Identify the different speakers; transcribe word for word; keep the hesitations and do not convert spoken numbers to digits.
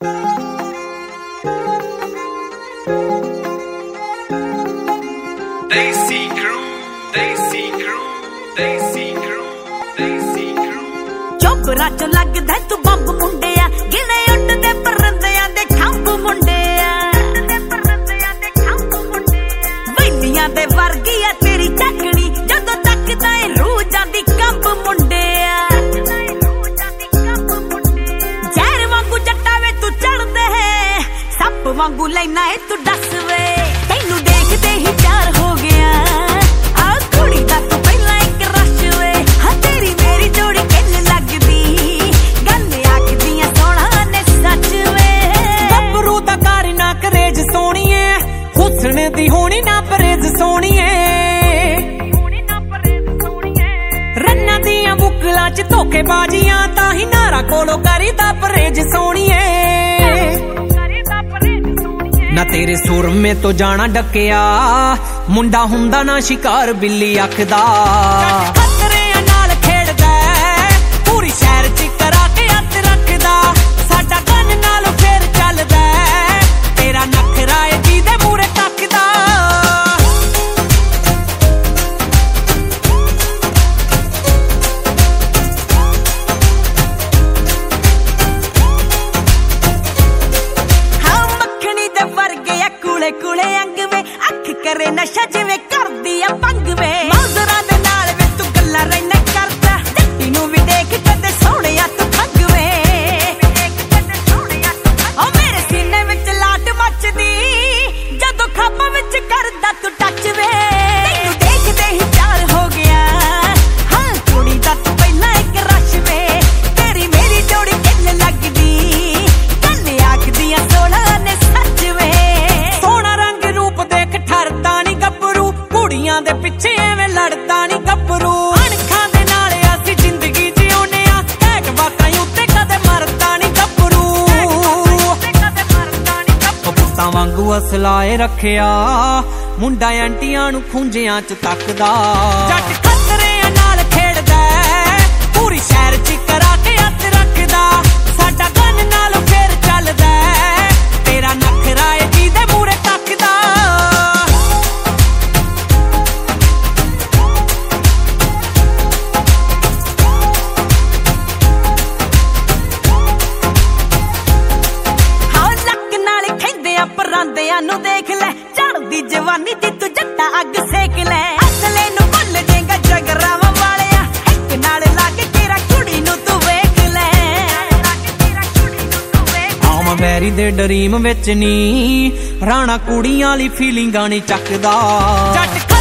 Speaker 1: Desi Crew, Desi Crew, Desi Crew, Desi Crew।
Speaker 2: ਚੋਬਰਾ ਚੋਂ ਲੱਗਦਾ ਤੂੰ ਬੰਬ ਮੁੰਡਿਆ, ਗਿਣੇ ਉੱਡਦੇ ਪਰੰਦਿਆਂ ਦੇ ਖੰਭ ਮੁੰਡਿਆ, ਬੈਲੀਆਂ ਦੇ ਵਰਗੀ ਆ ਤੇਰੀ ਚੱਕਣੀ, ਜਦੋਂ ਤੱਕਦਾ ਏ ਰੂਹ ਜਾਂਦੀ ਕੰਬ ਮੁੰਡਿਆ। ਜ਼ਹਿਰ ਵਾਂਗੂ ਜੱਟਾ ਵੇ ਤੂੰ ਚੜਦੇ ਹੈ, ਸੱਪ ਵਾਂਗੂ ਲੈਣਾ ਏ ਤੂੰ ਦੱਸ ਵੇ, ਤੈਨੂੰ ਦੇਖਦੇ ਹੀ ਪਿਆਰ ਹੋ ਗਿਆ। ਆ ਕੁੜੀ ਦਾ ਤੂੰ ਪਹਿਲਾਂ ਇੱਕ ਰਸ਼ ਵੇ, ਹਾਂ ਤੇਰੀ ਮੇਰੀ ਜੋੜੀ ਕਿੰਨ ਲੱਗਦੀ, ਗੱਲ ਆਖਦੀਆਂ ਸੋਹਣਾ ਨੇ ਸੱਚ ਵੇ।
Speaker 3: ਗੱਭਰੂ ਦਾ ਕਰ ਨਾ ਕਰੇਜ ਸੋਹਣੀਏ, ਹੁਸਨ ਦੀ ਹੋਣੀ ਨਾ ਪਰੇਜ਼ ਸੋਹਣੀਏ, ਰੰਨਾਂ ਦੀਆਂ ਬੁੱਕਲਾਂ ਚ ਧੋਖੇਬਾਜ਼ੀਆਂ, ਤਾਂ ਹੀ ਨਾਰਾ ਕੋਲੋਂ ਕਰੀਦਾ ਪਰੇਜ਼ ਸੋਹਣੀਏ। ਨਾ ਤੇਰੇ ਸੁਰਮੇ ਤੋਂ ਜਾਣਾ ਡੱਕਿਆ, ਮੁੰਡਾ ਹੁੰਦਾ ਨਾ ਸ਼ਿਕਾਰ ਬਿੱਲੀ ਅੱਖ ਦਾ। ਖਤਰਿਆਂ ਨਾਲ ਖੇਡਦਾ, ਪੂਰੀ ਸ਼ਹਿਰ ਚ ਕਰਾ ਕੇ ਹੱਥ ਰੱਖਦਾ, ਸਾਡਾ ਕੰਨ ਨਾਲ ਫੇਰ ਚੱਲਦਾ, ਤੇਰਾ ਨਖਰਾ ਏ ਜਿਹਦੇ ਮੂਹਰੇ ਤੱਕਦਾ। ਕੁਲੇ ਅੰਗ ਵੇ ਅੱਖ ਕਰੇ ਨਸ਼ਾ ਜਿਵੇਂ ਕਰਦੀ ਆ ਭੰਗ ਵੇ, ਮੌਜ਼ਰਾਂ ਦੇ ਨਾਲ ਵੇ ਤੂੰ ਗੱਲਾਂ ਰਹਿਣਾ ਕਰਦਾ, ਜੱਟੀ ਨੂੰ ਵੀ ਦੇਖ ਕਦੇ ਸੋਹਣਿਆ ਤੂੰ ਠੱਗ ਵੇ। ਓ ਮੇਰੇ ਸੀਨੇ ਵਿੱਚ ਲਾਟ ਮੱਚਦੀ, ਜਦੋਂ ਖਾਬਾਂ ਵਿੱਚ ਕਰਦਾ ਤੂੰ ਟੱਚ ਵੇ, ਤੈਨੂੰ ਦੇਖਦੇ ਹੀ ਪਿਆਰ ਹੋ ਗਿਆ। ਹਾਂ ਕੁੜੀ ਦਾ ਤੂੰ ਪਹਿਲਾਂ ਇੱਕ ਰਸ਼ ਵੇ, ਤੇਰੀ ਮੇਰੀ ਜੋੜੀ ਕਿੰਨ ਲੱਗਦੀ, ਗੱਲ ਆਖਦੀਆਂ ਸੋਹਣਾ ਨੇ ਸੱਚ ਵੇ। ਕੁੜੀਆਂ ਦੇ ਪਿੱਛੇ ਐਵੇਂ ਲੜਦਾ ਨੀ ਗੱਭਰੂ, ਅਣਖਾਂ ਦੇ ਨਾਲ ਅਸੀਂ ਜ਼ਿੰਦਗੀ ਜਿਉਨੇ ਆ, ਹੈਕ ਵਾਕਾਂ ਉੱਤੇ ਕਦੇ ਮਰਦਾ ਨੀ ਗੱਭਰੂ। ਪੁੱਤਾਂ ਵਾਂਗੂ ਅਸਲਾਏ ਰੱਖਿਆ, ਮੁੰਡਾ ਐਂਟੀਆਂ ਨੂੰ ਖੁੰਝਿਆਂ ਚ ਤੱਕਦਾ, ਜੱਟ ਖਤਰਿਆਂ ਨਾਲ ਖੇਡਦਾ, ਪੂਰੀ ਸ਼ਹਿਰ ਚ ਕਰਾ ਕੇ ਹੱਥ ਰੱਖਦਾ, ਸਾਡਾ ਕੰਨ ਨਾਲ ਫੇਰ ਚੱਲਦਾ, ਤੇਰਾ ਨਖਰਾ ਏ ਜਿਹਦੇ ਮੂਹਰੇ ਤੱਕਦਾ। ਪਰਾਂਦਿਆਂ ਨੂੰ ਦੇਖ ਲੈ, ਝੜਦੀ ਜਵਾਨੀ ਦੀ ਤੂੰ ਜੱਟਾ ਅੱਗ ਸੇਕ ਲੈ, ਅਸਲੇ ਨੂੰ ਭੁੱਲ ਜੇਗਾ ਜਗਰਾਵਾਂ ਵਾਲਿਆ, ਇੱਕ ਨਾਲ ਲੱਗ ਤੇਰਾ ਕੁੜੀ ਨੂੰ ਤੂੰ ਵੇਖ ਲੈ। ਆਮ ਵੈਰੀ ਦੇ ਡਰੀਮ ਵਿੱਚ ਨੀ ਰਾਣਾ ਕੁੜੀਆਂ ਵਾਲੀ ਫੀਲਿੰਗਾਂ ਨੀ ਚੱਕਦਾ, ਜੱਟ